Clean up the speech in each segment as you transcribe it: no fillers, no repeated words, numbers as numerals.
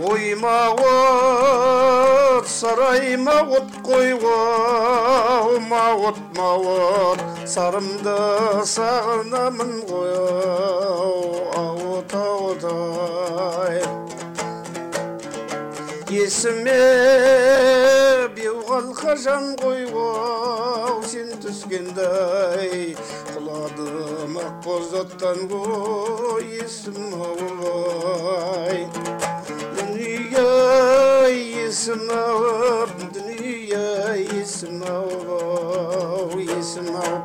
оймауыт сарайма от қойға мауыт сарымды сағынамын ғой ауыт-ай есіме беуғалқа жан қойға сен түскендай құладым ақ боз оттан ғой есім-ай дүние есім-ау дүние есім-ау есім-ау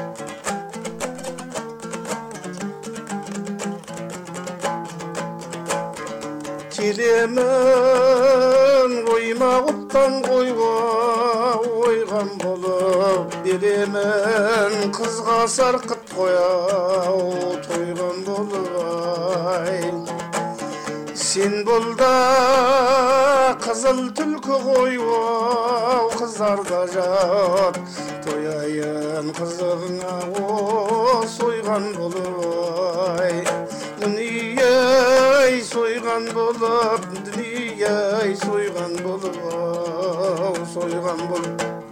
келемін оймауыттан қойға ойған болып беремін қызға сарқыт қояу тойған болып ай сен бұл да қызыл түлкі қойға қыздарда жат тояйын қызығыңа сойған болып ай дүние сойған болып дүние сойған болып сойған болып